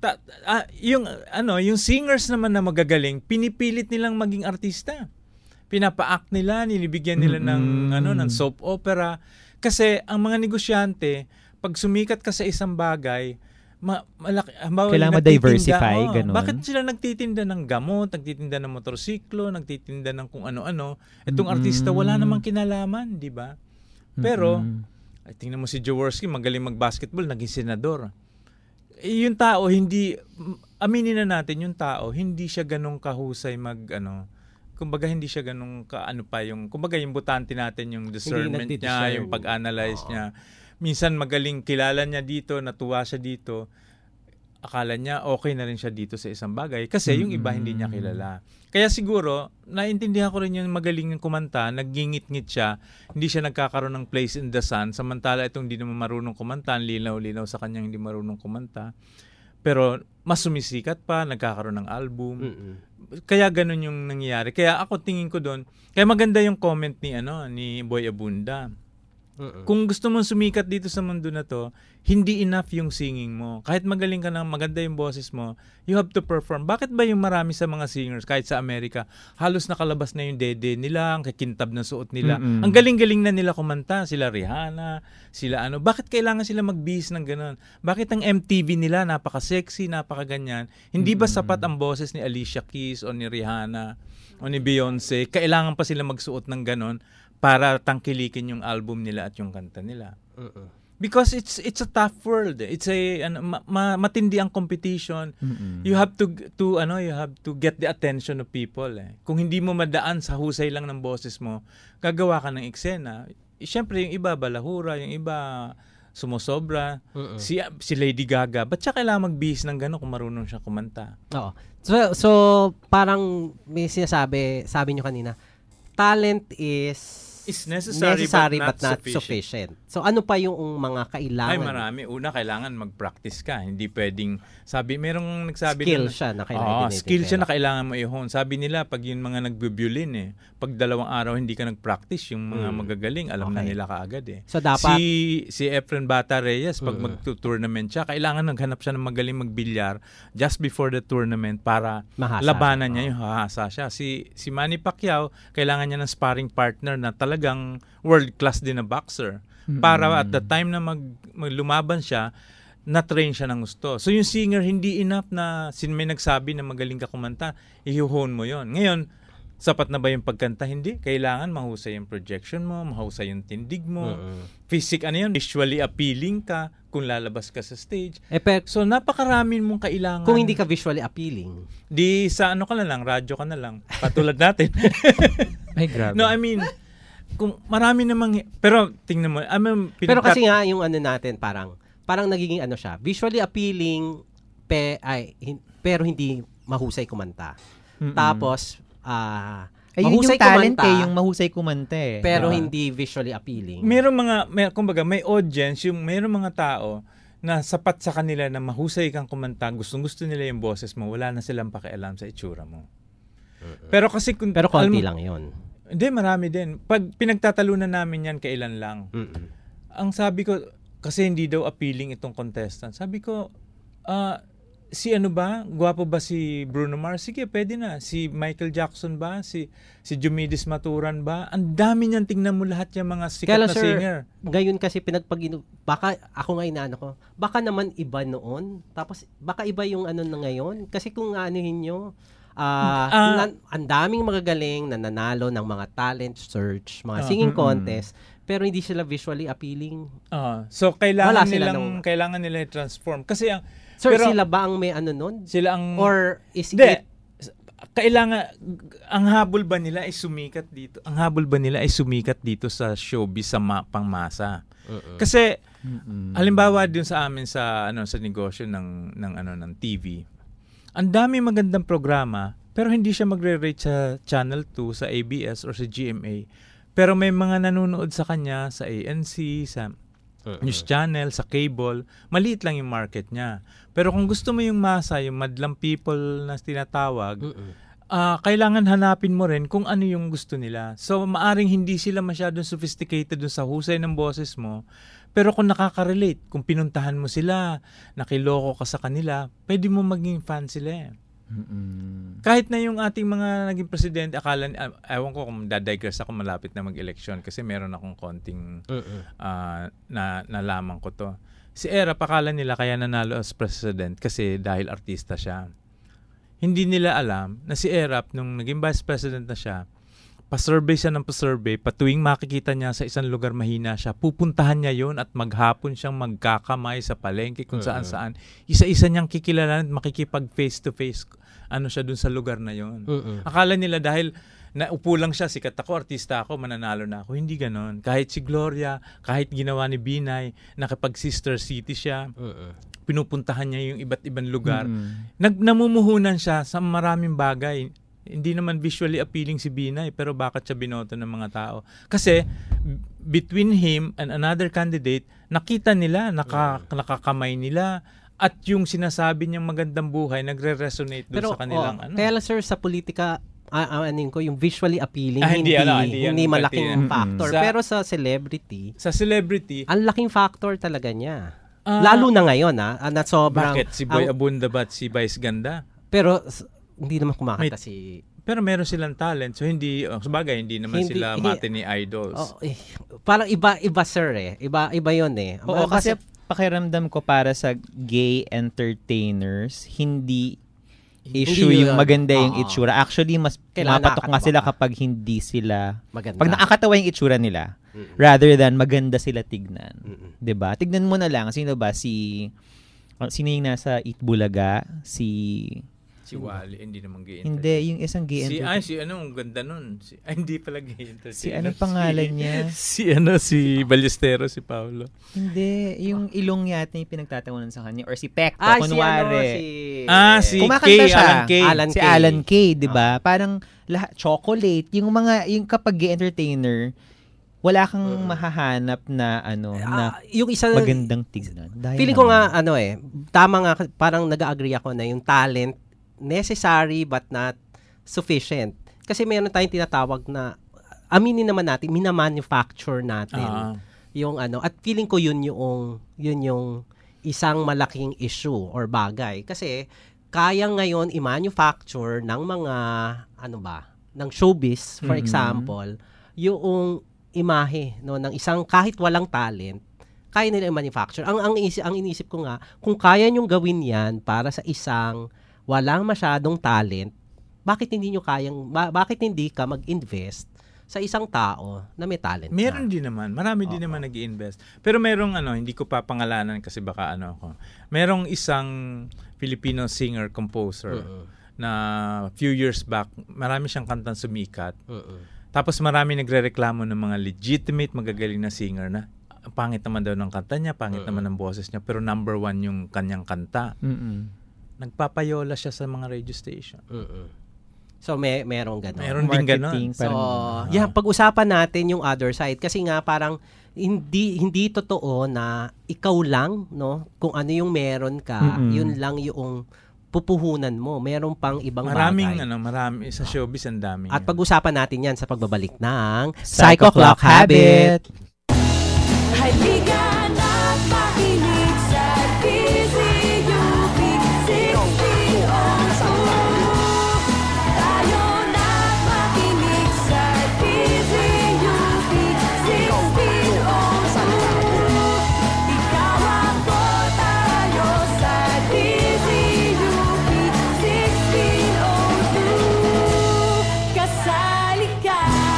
Yung singers naman na magagaling, pinipilit nilang maging artista. Pina-act nila, nilibigyan nila ng soap opera. Kasi ang mga negosyante, pag sumikat ka sa isang bagay, kailangan ma-diversify, ganun. Bakit sila nagtitinda ng gamot, nagtitinda ng motorsiklo, nagtitinda ng kung ano-ano? Itong artista wala namang kinalaman, di ba? Pero, tingnan mo si Jaworski, magaling mag-basketball, naging senador. Yung tao, aminin na natin, yung tao, hindi siya ganun kahusay kumbaga hindi siya ganun kumbaga yung butante natin, yung discernment niya, yung pag-analyze niya. Minsan magaling, kilala niya dito, natuwa siya dito, akala niya okay na rin siya dito sa isang bagay kasi yung iba hindi niya kilala. Kaya siguro, naintindihan ko rin yung magaling ng kumanta, naggingit-ngit siya, hindi siya nagkakaroon ng place in the sun, samantala itong hindi naman marunong kumanta, linaw-linaw sa kanyang hindi marunong kumanta. Pero mas sumisikat pa, nagkakaroon ng album. Kaya ganun yung nangyayari. Kaya ako tingin ko doon, kaya maganda yung comment ni Boy Abunda. Kung gusto mong sumikat dito sa mundo na to, hindi enough yung singing mo. Kahit magaling ka na, maganda yung boses mo, you have to perform. Bakit ba yung marami sa mga singers, kahit sa Amerika, halos nakalabas na yung dede nila, ang kikintab na suot nila. Ang galing-galing na nila kumanta. Sila Rihanna, sila ano. Bakit kailangan sila magbihis ng ganun? Bakit ang MTV nila napaka-sexy, napaka-ganyan? Hindi ba sapat ang boses ni Alicia Keys o ni Rihanna o ni Beyonce? Kailangan pa sila magsuot ng ganun para tangkilikin yung album nila at yung kanta nila. Because it's a tough world. It's a matindi ang competition. You have to get the attention of people. Kung hindi mo madaan sa husay lang ng boses mo, gagawa ka ng eksena. Siyempre yung iba balahura, yung iba sumosobra. Si Lady Gaga, ba't siya kailangan magbihis ng gano'n kung marunong siya kumanta? Oo. So parang may sabi nyo kanina, talent is necessary but not sufficient. So ano pa yung mga kailangan? Ay, marami. Una, kailangan mag-practice ka. Hindi pwedeng, merong nagsabi skill siya na kailangan. Skill siya na kailangan mo i-hone. Sabi nila, pag yung mga nagbibiolin pag 2 araw hindi ka nag-practice, yung mga magagaling, alam na nila kaagad So dapat si Efren Bata Reyes, pag mag-tournament siya, kailangan naghanap siya ng magaling magbilyar just before the tournament para labanan niya yung hahasa siya. Si Manny Pacquiao, kailangan niya ng sparring partner na talagang world class din na boxer. Para at the time na lumaban siya, na-train siya ng gusto. So yung singer, hindi enough na may nagsabi na magaling ka kumanta, i-hone mo yon. Ngayon, sapat na ba yung pagkanta? Hindi. Kailangan mahusay yung projection mo, mahusay yung tindig mo. Visually appealing ka kung lalabas ka sa stage. So napakaraming mong kailangan. Kung hindi ka visually appealing, di sa ka na lang, radyo ka na lang. Patulad natin. Ay, grabe. No, I mean, kung marami namang, pero tingnan mo, pero kasi nga yung natin parang nagiging siya, visually appealing pero hindi mahusay kumanta. Tapos mahusay talent kumanta, yung mahusay kumanta pero hindi visually appealing. Kumbaga may audience, yung mayroong mga tao na sapat sa kanila na mahusay kang kumanta, gustong-gusto nila yung boses mo, wala na silang pakialam sa itsura mo. Pero konti lang yun. Hindi, marami din. Pag pinagtatalunan namin yan, kailan lang. Ang sabi ko, kasi hindi daw appealing itong contestant. Sabi ko, gwapo ba si Bruno Mars? Sige, pwede na. Si Michael Jackson ba? Si Jumidis Maturan ba? Ang dami niyan, tingnan mo lahat yung mga sikat na singer. Ngayon kasi baka ako ngayon baka naman iba noon. Tapos baka iba yung na ngayon. Kasi kung anuhin nyo, ang daming magagaling na nanalo ng mga talent search, mga singing contest, pero hindi sila visually appealing. So kailangan nila i-transform. Kasi sila ba ang may nun? Sila ang or is it kailangan ang habol ba nila ay sumikat dito? Ang habol ba nila ay sumikat dito sa showbiz sa pangmasa? Kasi halimbawa dun sa amin sa negosyo ng TV. Ang dami magandang programa, pero hindi siya magre-rate sa Channel 2, sa ABS, or sa GMA. Pero may mga nanonood sa kanya sa ANC, sa news channel, sa cable. Maliit lang yung market niya. Pero kung gusto mo yung masa, yung madlang people na tinatawag, kailangan hanapin mo rin kung ano yung gusto nila. So, maaring hindi sila masyadong sophisticated dun sa husay ng boses mo. Pero kung nakaka-relate, kung pinuntahan mo sila, nakiloko ka sa kanila, pwede mo maging fan sila. Kahit na yung ating mga naging presidente, ewan ko kung dadigress ako, malapit na mag-eleksyon kasi meron akong konting nalaman ko to. Si Erap, akala nila kaya nanalo as president kasi dahil artista siya. Hindi nila alam na si Erap, nung naging vice president na siya, pa-survey siya ng pa-survey, patuwing makikita niya sa isang lugar mahina siya, pupuntahan niya yon at maghapon siyang magkakamay sa palengke kung saan-saan. Isa-isa niyang kikilalanan at makikipag face-to-face siya dun sa lugar na yon. Akala nila dahil naupo lang siya, sikat ako, artista ako, mananalo na ako. Hindi ganon. Kahit si Gloria, kahit ginawa ni Binay, nakipag-sister city siya, pinupuntahan niya yung iba't ibang lugar. Namumuhunan siya sa maraming bagay. Hindi naman visually appealing si Binay, pero bakit siya binoto ng mga tao? Kasi between him and another candidate, nakita nila, nakakamay nila, at yung sinasabi niyang magandang buhay nagre-resonate doon sa kanilang Kaya lang sir, sa politika, yung visually appealing, hindi malaking factor. Pero sa celebrity, ang laking factor talaga niya. Lalo na ngayon, na sobrang... Bakit? Si Boy Abunda ba at si Vice Ganda? Pero hindi naman kumakanta Pero meron silang talent. So hindi, sabagay, hindi naman sila matinee idols. Parang iba sir Iba yun Oo, kasi pakiramdam ko para sa gay entertainers, hindi issue yung maganda yung itsura. Actually, mas mapatok nga sila kapag hindi sila maganda. Pag nakakatawa yung itsura nila, rather than maganda sila tignan. 'Di ba? Tignan mo na lang, sino ba sino yung nasa Eat Bulaga? Si Wally, hindi naman gay entertainer. Hindi, yung isang gay entertainer. Si ang ganda nun. Hindi pala gay entertainer. Si anong pangalan niya? Si Ballestero, si Paolo. Hindi, yung ilong yata yung pinagtatawanan sa kanya. Or si Pecto, kunwari. Si kumakanta siya. Alan K. Alan K, di ba? Parang chocolate. Yung kapag gay entertainer, wala kang mahahanap na yung isa magandang tignan. Feeling ko nga tama nga, parang nag-agree ako na yung talent necessary but not sufficient. Kasi meron tayong tinatawag na aminin naman natin, minamanufacture natin yung at feeling ko yun yung isang malaking issue or bagay. Kasi kaya ngayon i-manufacture ng mga ng showbiz, for example, yung imahe ng isang kahit walang talent, kaya nila i-manufacture. Ang inisip ko nga, kung kaya nyong gawin yan para sa isang walang masyadong talent, bakit hindi ka mag-invest sa isang tao na may talent? Meron din naman. Marami din naman nag-i-invest. Pero merong hindi ko pa pangalanan kasi baka ako. Merong isang Filipino singer-composer na few years back, marami siyang kantang sumikat. Tapos marami nagrereklamo ng mga legitimate magagaling na singer na pangit naman daw ng kanta niya, pangit naman ng boses niya, pero number 1 yung kanyang kanta. Nagpapayola siya sa mga radio station. So merong gano'n. Meron din gano'n. So, pag-usapan natin yung other side kasi nga parang hindi totoo na ikaw lang, no, kung ano yung meron ka, yun lang yung pupuhunan mo. Meron pang ibang bagay. Marami sa showbiz ang dami. At pag-usapan natin yan sa pagbabalik ng Psycho Clock Habit. Halika na't makinig sa DZUP 1602. Tayo na't makinig sa DZUP 1602. Ikaw ako, tayo sa DZUP 1602. Kasali ka.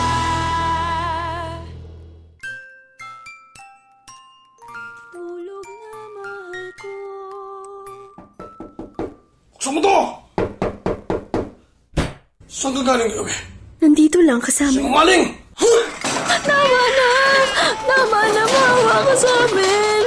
Tulog na mahal ko. Buksan mo to! Saan ka galing gabi? Nandito lang kasama. Sinungaling! Tama na! Tama na! Maawa ka sa amin!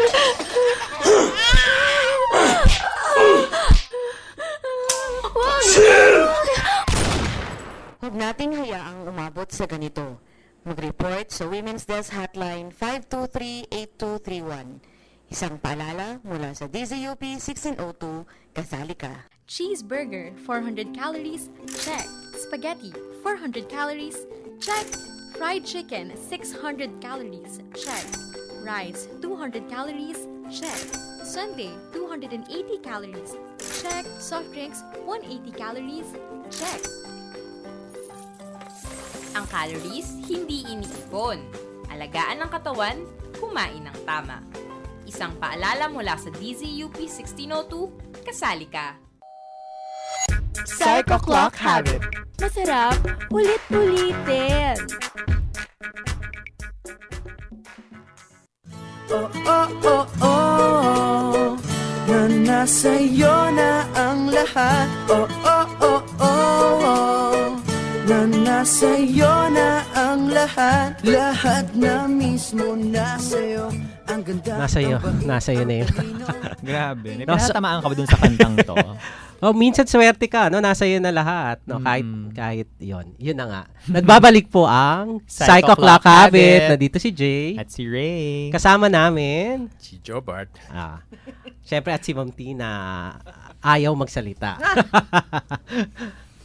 Huwag nating hayaang umabot sa ganito. Mag-report sa Women's Desk Hotline 523-8231. Isang paalala mula sa DZUP 1602, kasali ka. Cheeseburger, 400 calories, check. Spaghetti, 400 calories, check. Fried chicken, 600 calories, check. Rice, 200 calories, check. Sundae, 280 calories, check. Soft drinks, 180 calories, check. Ang calories, hindi iniipon. Alagaan ang katawan, kumain ng tama. Isang paalala mula sa DZUP 1602, kasali ka. Psycho Clock Habit. Masarap, ulit-ulitin. Oh, oh, oh, oh, na nasa'yo na ang lahat. Oh, oh, oh, oh, na nasa'yo na ang lahat. Lahat na mismo nasa'yo. Ang ganda. Nasa'yo na yun. Grabe. Pinatamaan ka ba dun sa kantang to? Minsan swerte ka, no? Nasa iyo na lahat, no? Kahit 'yon. 'Yun na nga. Nagbabalik po ang Psycho Clock Habit. Nandito si Jay at si Ray. Kasama namin si Jobart. Syempre at si Ma'am Tina ayaw magsalita.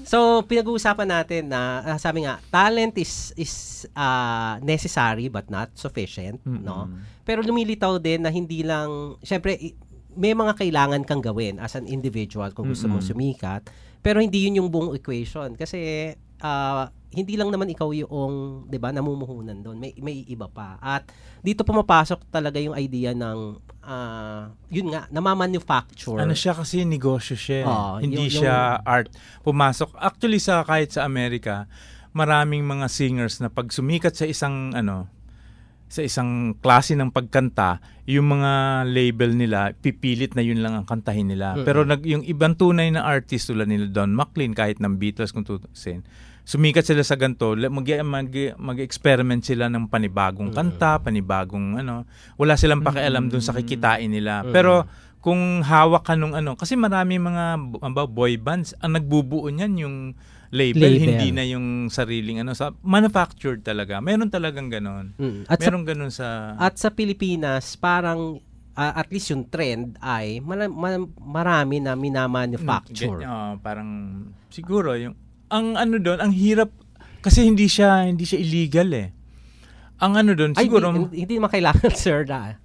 So, pinag-uusapan natin na, sabi nga, talent is necessary but not sufficient, no? Pero lumilitaw din na hindi lang, syempre, may mga kailangan kang gawin as an individual kung gusto mo sumikat, pero hindi yun yung buong equation. Kasi, hindi lang naman ikaw yung, 'di ba, namumuhunan doon. May iba pa. At dito pumapasok talaga yung idea ng yun nga, namamanufacture. Ano siya kasi negosyo siya. Hindi siya art. Pumasok actually kahit sa Amerika, maraming mga singers na pag sumikat sa isang sa isang klase ng pagkanta, yung mga label nila pipilit na yun lang ang kantahin nila. Pero yung ibang tunay na artist tulad nila Don McLean, kahit ng Beatles kung tutusin, sumikat sila sa ganito, mag-experiment sila ng panibagong kanta, panibagong wala silang pakialam dun sa kikitain nila. Pero kung hawak ka nung kasi marami mga boy bands, ang nagbubuo niyan yung label, hindi na yung sariling manufactured talaga. Meron talagang ganon. Meron ganon sa... At sa Pilipinas, parang at least yung trend ay marami na minamanufacture. Parang siguro yung ang doon, ang hirap kasi hindi siya illegal eh. Ang doon siguro hindi naman kailangan sir na.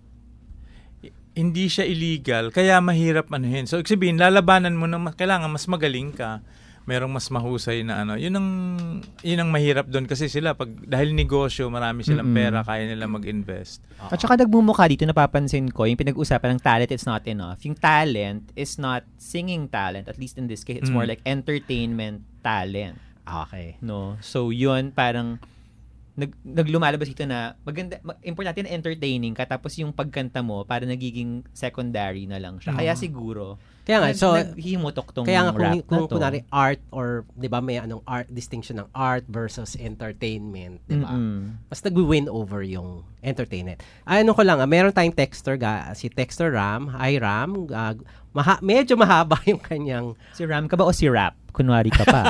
Hindi siya illegal kaya mahirap anuhin. So sabihin lalabanan mo na kailangan mas magaling ka. Merong mas mahusay na Yun ang mahirap doon kasi sila dahil negosyo, marami silang pera, kaya nila mag-invest. At saka nagmumukha dito, napapansin ko, yung pinag-usapan ng talent is not enough. Yung talent is not singing talent, at least in this case, it's more like entertainment talent. Okay. No? So yun, parang naglumalabas dito na importante na entertaining ka, tapos yung pagkanta mo, para nagiging secondary na lang siya. Kaya siguro, kaya nga, so naghihimutok tong kaya nga rap kung kunwari art or 'di ba may art distinction ng art versus entertainment, 'di ba? Mas nagwi-win over yung entertainment. Ko lang, meron tayong texter si Texter Ram. Hi Ram. Medyo mahaba yung kanyang si Ram ka ba o si Rap? Kunwari ka pa.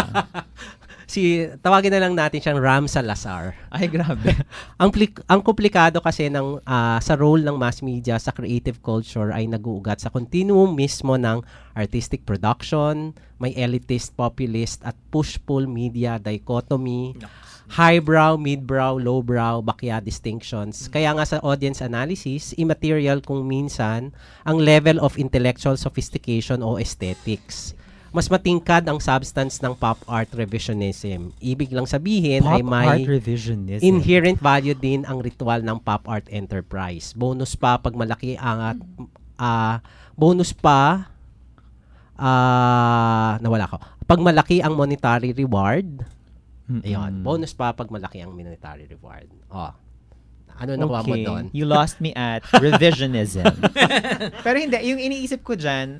Tawagin na lang natin siyang Ram Salazar. Ay, grabe. Ang komplikado kasi ng sa role ng mass media sa creative culture ay nag-uugat sa continuum mismo ng artistic production, may elitist, populist at push-pull media dichotomy, highbrow, midbrow, lowbrow, bakya distinctions. Kaya nga sa audience analysis, immaterial kung minsan ang level of intellectual sophistication o aesthetics. Mas matingkad ang substance ng pop art revisionism. Ibig lang sabihin ay may inherent value din ang ritual ng pop art enterprise. Bonus pa pag malaki ang pag malaki ang monetary reward. Ayun, bonus pa pag malaki ang monetary reward. Ano nakuha mo doon? You lost me at revisionism. Pero hindi, yung iniisip ko dyan,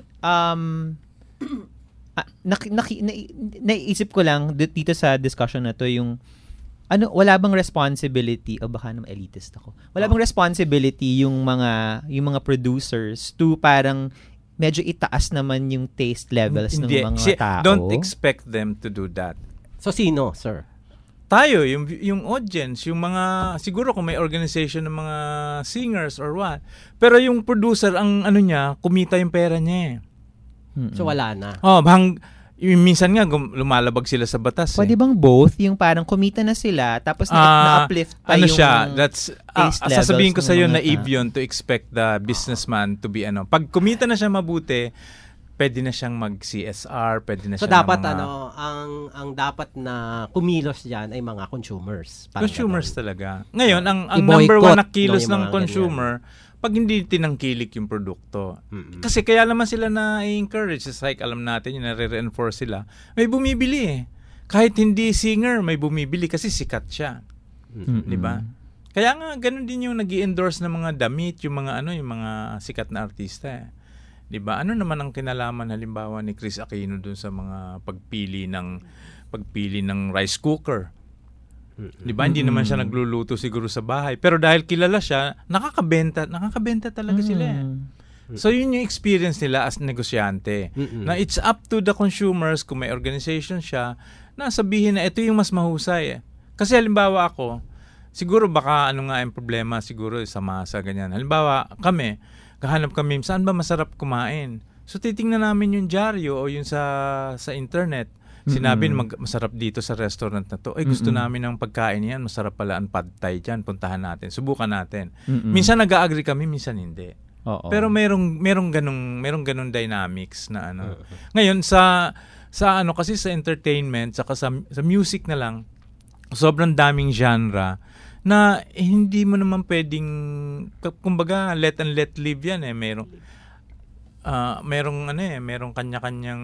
naisip ko lang dito sa discussion na to yung wala bang responsibility o baka naman elitist ako. Wala bang responsibility yung mga producers to parang medyo itaas naman yung taste levels ng mga tao. Don't expect them to do that. So sino, sir? Tayo, yung audience, yung mga siguro kung may organization ng mga singers or what. Pero yung producer ang niya, kumita yung pera niya eh. So wala na. Minsan nga lumalabag sila sa batas. Pwede bang both? Yung parang kumita na sila tapos na-uplift pa yung taste levels. Sasabihin ko sa iyo na yun to expect the businessman to be pag kumita na siya mabuti, pwede na siyang mag-CSR, pwede na siya dapat ang dapat na kumilos diyan ay mga consumers. Consumers talaga. Ngayon, ang number one na kilos ng consumer, pag hindi tinangkilik yung produkto. Kasi kaya naman sila na-encourage. It's like, alam natin, yung nare-reinforce sila. May bumibili eh. Kahit hindi singer, may bumibili kasi sikat siya. Diba? Kaya nga, ganun din yung nag-i-endorse ng mga damit, yung mga yung mga sikat na artista eh. Diba? Ano naman ang kinalaman halimbawa ni Chris Aquino dun sa mga pagpili ng rice cooker? Diba? Hindi naman siya nagluluto siguro sa bahay. Pero dahil kilala siya, nakakabenta talaga sila. So yun yung experience nila as negosyante. Na it's up to the consumers, kung may organization siya, na sabihin na ito yung mas mahusay. Kasi halimbawa ako, siguro baka yung problema siguro sa masa ganyan. Halimbawa kami, kahanap kami saan ba masarap kumain. So titingnan namin yung dyaryo o yung sa internet. Sinabi masarap dito sa restaurant na to. Ay, gusto namin ng pagkain yan. Masarap pala ang pad thai dyan. Puntahan natin. Subukan natin. Minsan nag-agree kami, minsan hindi. Pero merong ganung dynamics na ano. Ngayon sa ano kasi sa entertainment saka sa music na lang, sobrang daming genre na hindi mo naman pwedeng, kumbaga let and let live yan eh. Merong kanya-kanyang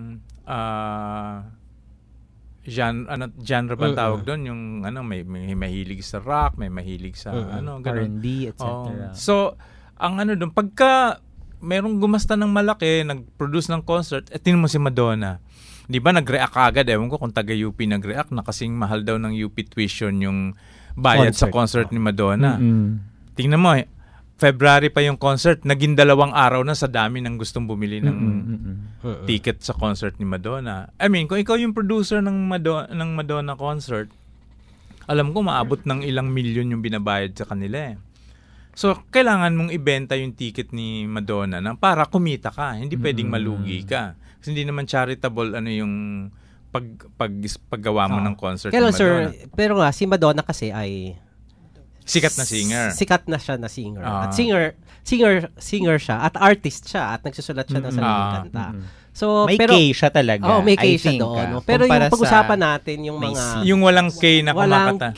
genre ba tawag doon, yung may mahilig sa rock, may mahilig sa ganun. R&B, etc. So ang doon, pagka merong gumasta ng malaki, nag-produce ng concert, tingnan mo si Madonna. Di ba nag-react agad? Ewan ko kung taga-UP nag-react na kasing mahal daw ng UP tuition yung bayad sa concert ni Madonna. Tingnan mo, February pa yung concert, naging 2 araw na sa dami ng gustong bumili ng ticket sa concert ni Madonna. I mean, kung ikaw yung producer ng Madonna concert, alam ko maabot ng ilang milyon yung binabayad sa kanila eh. So, kailangan mong ibenta yung ticket ni Madonna para kumita ka. Hindi pwedeng malugi ka. Kasi hindi naman charitable yung paggawa mo ng concert ni Madonna. Sir, pero si Madonna kasi ay sikat na singer. Sikat na siya na singer. At singer siya at artist siya at nagsusulat siya ng sariling kanta. So, may K siya talaga. May K siya doon. Pero yung pag-usapan natin yung mga yung walang K na kumakanta. Walang K.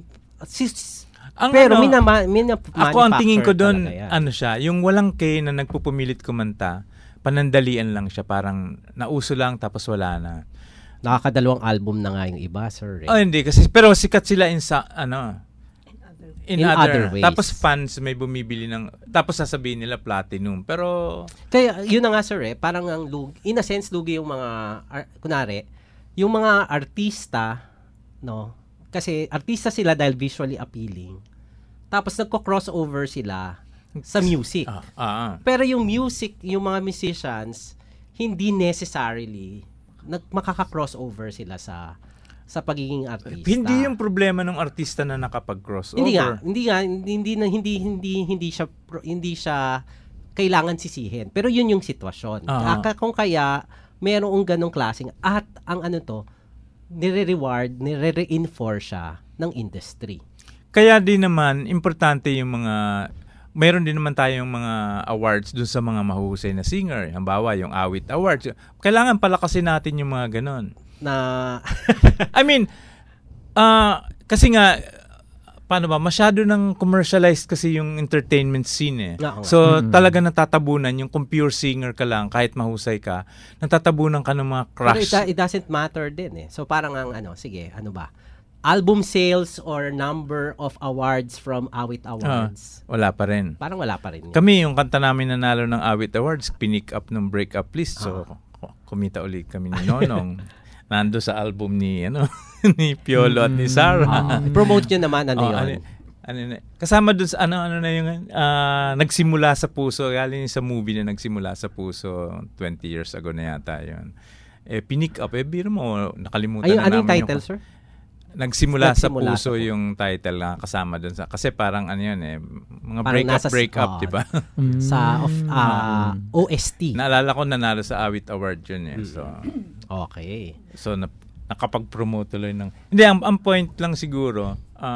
Pero ako ang tingin ko doon, siya, yung walang K na nagpupumilit kumanta, panandalian lang siya, parang nauso lang tapos wala na. Nakakadalawang album na nga yung iba, sir. Hindi kasi, pero sikat sila in other ways. Tapos fans may bumibili tapos sasabihin nila platinum, pero kaya yun na nga, sir, parang in a sense lugi yung mga kunari, yung mga artista, no? Kasi artista sila dahil visually appealing. Tapos nagko-crossover sila sa music. Pero yung music, yung mga musicians, hindi necessarily makaka-crossover sila sa pagiging artista. Hindi yung problema ng artista na nakapag-crossover. Hindi siya kailangan sisihin. Pero yun yung sitwasyon. Kung kaya mayroong ganong klaseng at ang nire-reward, nire-reinforce siya ng industry. Kaya din naman, importante yung mayroon din naman tayong mga awards dun sa mga mahusay na singer. Halimbawa, yung Awit Awards. Kailangan palakasin natin yung mga ganon. I mean, kasi nga, paano ba, masyado nang commercialized kasi yung entertainment scene eh. So, talaga natatabunan yung kung pure singer ka lang, kahit mahusay ka, natatabunan ka ng mga crush. Pero it doesn't matter din eh. So, parang sige, ano ba? Album sales or number of awards from Awit Awards. Wala pa rin. Parang wala pa rin. Kami, yung kanta namin nanalo ng Awit Awards, pinick up ng breakup list. So, kumita ulit kami ni Nonong. Nando sa album ni ni Piolo at ni Sarah. Promote nyo naman yun. Kasama dun sa yung Nagsimula sa Puso. Galing sa movie na Nagsimula sa Puso 20 years ago na yata yun. Pinick up. Biro mo, nakalimutan na namin. Anong title, sir? Nagsimula sa Puso yung title na kasama dun sa, kasi parang mga break-up, di ba? Sa OST. Naalala ko nanalo sa Awit Award yun eh. So, okay. So, nakapag-promote tuloy ng, hindi, ang point lang siguro,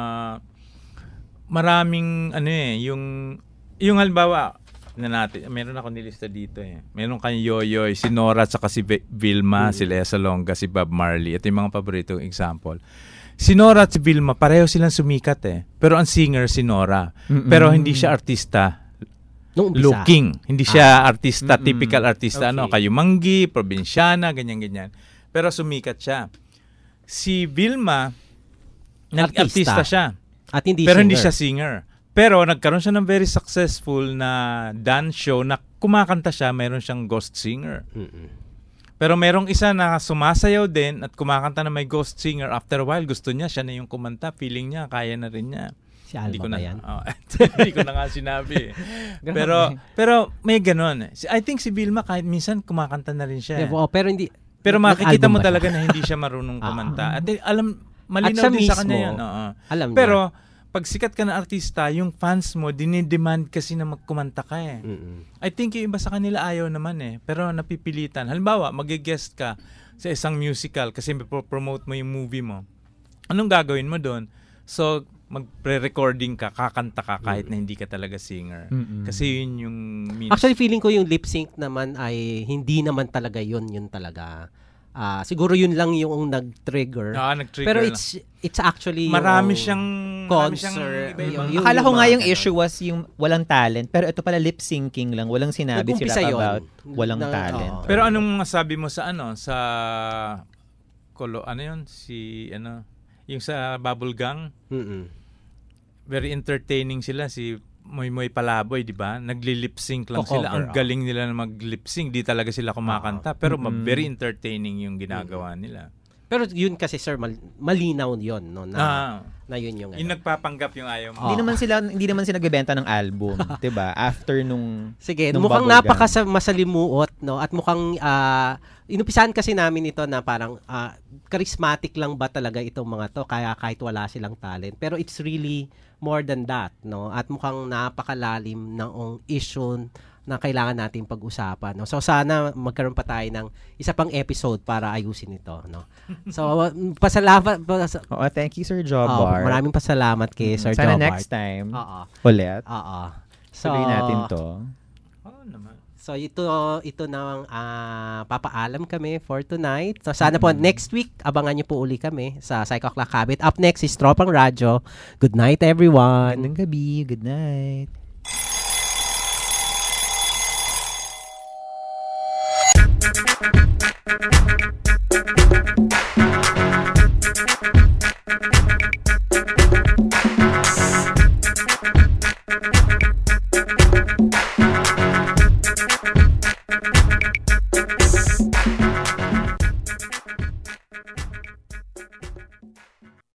maraming, yung halimbawa, meron ako nilista dito eh. Meron kang Yoyoy, si Nora, saka si Vilma, si Lea Salonga, si Bob Marley. Ito yung mga paboritong example. Si Nora at si Vilma, pareho silang sumikat eh. Pero ang singer si Nora. Pero hindi siya artista looking. Hindi siya artista, typical artista. Okay. Kayumanggi, probinsyana, ganyan-ganyan. Pero sumikat siya. Si Vilma, nag-artista siya. At hindi pero singer. Hindi siya singer. Pero nagkaroon siya ng very successful na dance show na kumakanta siya, mayroon siyang ghost singer. Pero merong isa na sumasayaw din at kumakanta na may ghost singer. After a while, gusto niya, siya na yung kumanta. Feeling niya, kaya na rin niya. Si Alma ba yan? Hindi ko na nga sinabi. pero may ganon. I think si Vilma kahit minsan kumakanta na rin siya. Pero hindi. Pero makikita mo talaga na hindi siya marunong kumanta. At malinaw din sa kanya yan. Alam niya. pag sikat ka na artista, yung fans mo, dinidemand kasi na magkumanta ka eh. I think yung iba sa kanila ayaw naman eh. Pero napipilitan. Halimbawa, mag-guest ka sa isang musical kasi promote mo yung movie mo. Anong gagawin mo doon? So, mag-pre-recording ka, kakanta ka kahit na hindi ka talaga singer. Kasi yun yung... Actually, feeling ko yung lip sync naman ay hindi naman talaga yun talaga. Siguro yun lang yung nag-trigger. Nag-trigger. Pero it's actually marami siyang concert. Akala ko nga yung issue was yung walang talent. Pero ito pala lip syncing lang. Walang sinabi sila about walang talent. Pero anong masabi mo sa yung sa Bubble Gang? Very entertaining sila. Si Moy Palaboy, di ba? Nagli-lip sync lang sila. Ang galing nila na mag-lip sync. Di talaga sila kumakanta. Pero very entertaining yung ginagawa nila. Pero yun kasi, sir, malinaw yun, no? Na yun yung... Yung nagpapanggap yung ayaw mo. Hindi naman sila nagbebenta ng album, 'di ba? After nung sige, mukhang napaka-masalimuot, no? At mukhang inupisahan kasi namin ito na parang charismatic lang ba talaga itong mga to kaya kahit wala silang talent. Pero it's really more than that, no? At mukhang napakalalim ng issue na kailangan natin pag-usapan, no? So sana magkaroon pa tayo ng isa pang episode para ayusin ito, no? So pasalamat thank you Sir Jobart. Maraming pasalamat kay Sir Jobart. Sana next time. Ulit. So tuloy natin to. Naman. So ito na papaalam kami for tonight. So sana po next week abangan niyo po uli kami sa Psycho Clock Habit. Up next is Tropang Radyo. Good night everyone. Magandang gabi. Good night.